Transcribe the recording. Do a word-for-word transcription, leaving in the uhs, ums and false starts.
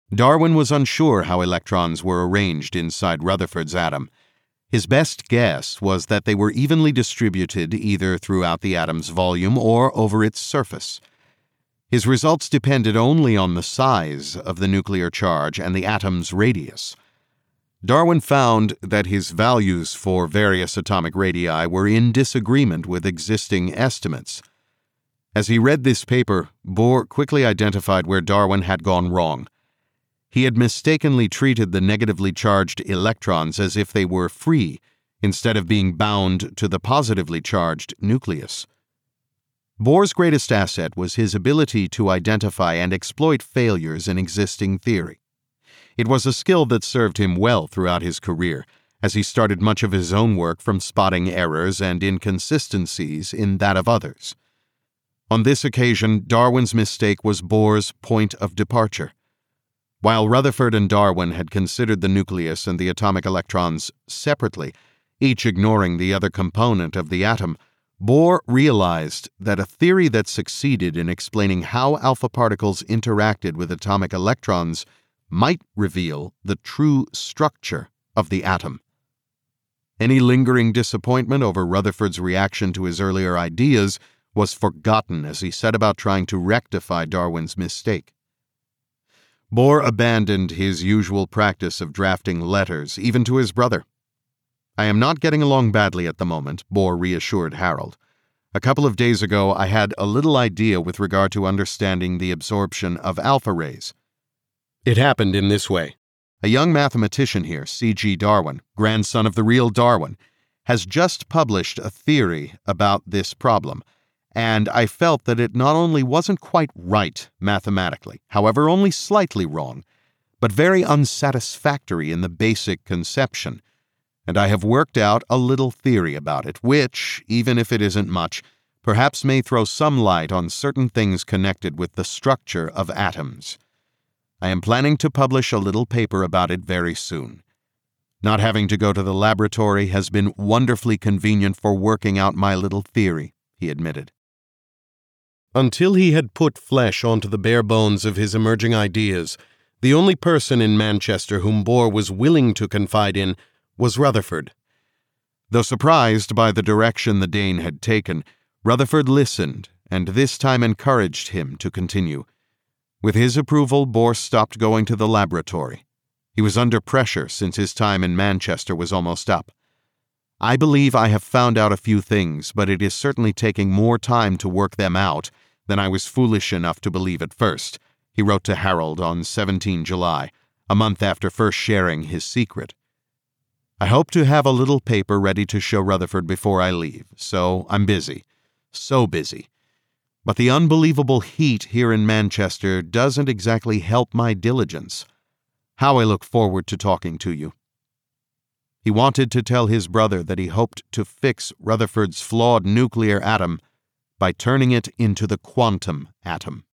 Darwin was unsure how electrons were arranged inside Rutherford's atom. His best guess was that they were evenly distributed either throughout the atom's volume or over its surface. His results depended only on the size of the nuclear charge and the atom's radius. Darwin found that his values for various atomic radii were in disagreement with existing estimates. As he read this paper, Bohr quickly identified where Darwin had gone wrong. He had mistakenly treated the negatively charged electrons as if they were free, instead of being bound to the positively charged nucleus. Bohr's greatest asset was his ability to identify and exploit failures in existing theory. It was a skill that served him well throughout his career, as he started much of his own work from spotting errors and inconsistencies in that of others. On this occasion, Darwin's mistake was Bohr's point of departure. While Rutherford and Darwin had considered the nucleus and the atomic electrons separately, each ignoring the other component of the atom, Bohr realized that a theory that succeeded in explaining how alpha particles interacted with atomic electrons might reveal the true structure of the atom. Any lingering disappointment over Rutherford's reaction to his earlier ideas was forgotten as he set about trying to rectify Darwin's mistake. Bohr abandoned his usual practice of drafting letters, even to his brother. "I am not getting along badly at the moment," Bohr reassured Harold. "A couple of days ago I had a little idea with regard to understanding the absorption of alpha rays. It happened in this way. A young mathematician here, C G Darwin, grandson of the real Darwin, has just published a theory about this problem, and I felt that it not only wasn't quite right mathematically, however only slightly wrong, but very unsatisfactory in the basic conception, and I have worked out a little theory about it, which, even if it isn't much, perhaps may throw some light on certain things connected with the structure of atoms. I am planning to publish a little paper about it very soon. Not having to go to the laboratory has been wonderfully convenient for working out my little theory," he admitted. Until he had put flesh onto the bare bones of his emerging ideas, the only person in Manchester whom Bohr was willing to confide in was Rutherford. Though surprised by the direction the Dane had taken, Rutherford listened and this time encouraged him to continue. With his approval, Bohr stopped going to the laboratory. He was under pressure since his time in Manchester was almost up. "I believe I have found out a few things, but it is certainly taking more time to work them out than I was foolish enough to believe at first," he wrote to Harold on the seventeenth of July, a month after first sharing his secret. "I hope to have a little paper ready to show Rutherford before I leave, so I'm busy, so busy. But the unbelievable heat here in Manchester doesn't exactly help my diligence. How I look forward to talking to you." He wanted to tell his brother that he hoped to fix Rutherford's flawed nuclear atom by turning it into the quantum atom.